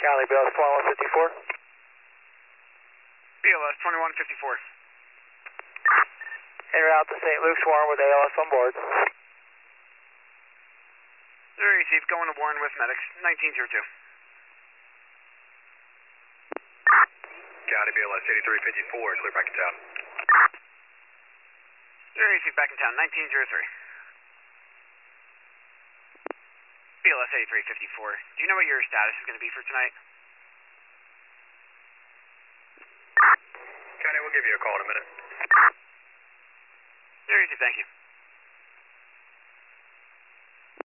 Cali BLS 2154. BLS 2154. En route to St. Luke's, Warren with ALS on board. Zero received, going to Warren with medics, 1902. County BLS 8354, clear back in town. Zero received, back in town, 1903. BLS 8354, do you know what your status is going to be for tonight? County, we'll give you a call in a minute. Zero received, thank you.